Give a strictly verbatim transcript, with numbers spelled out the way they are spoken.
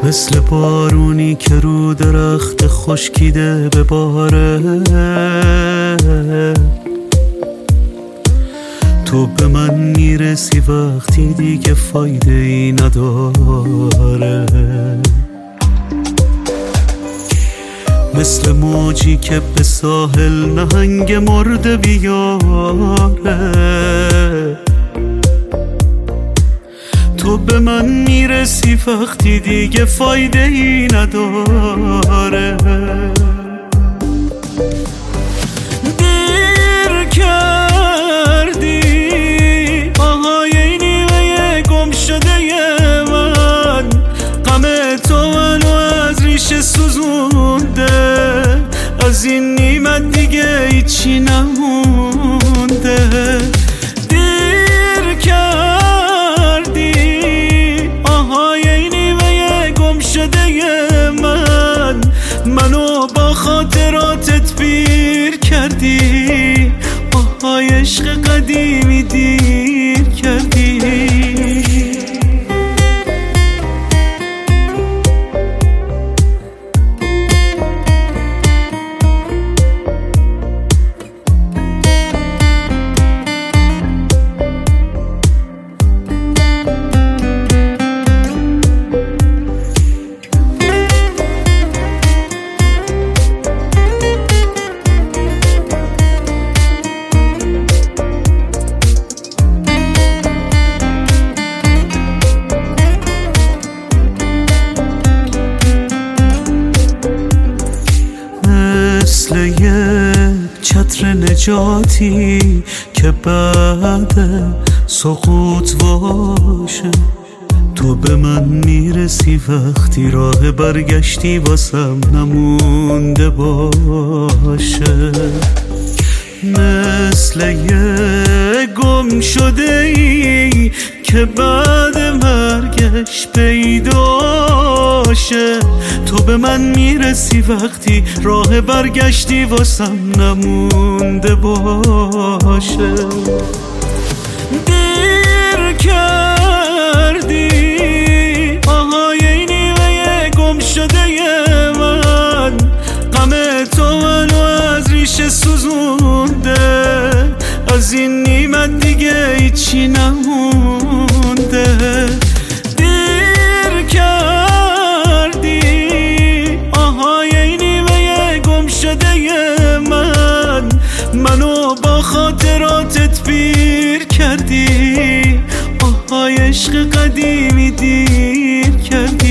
مثل بارونی که رو درخت خشکیده بباره. تو به من میرسی وقتی دیگه فایده ای نداره. مثل موجی که به ساحل نهنگ مرده بیاره. تو به من میرسی وقتی دیگه فایده ای نداره. دیر کردی آهای نیمه گم شده من، غم تو منو از ریشه سوزونده. از این نیمت دیگه هیچی نمونده. دیر کردی آهای نیمه گم شده من، منو با خاطراتت پیر کردی. آهای عشق قدیمی دیر کردی. مثل یک چتر نجاتی که بعد سقوط باشه. تو به من میرسی وقتی راه برگشتی واسم نمونده باشه. مثل یک گم شده ای که بعد مرگش پیداشه. تو به من میرسی وقتی راه برگشتی واسم نمونده باشه. دیر کردی آهای نیمه گم شده من، غم تو منو از ریشه سوزونده. از این نیمت دیگه هیچی نمونده. دیر کردی آهای نیمه گم شده من، منو با خاطراتت پیر کردی. آهای عشق قدیمی دیر کردی.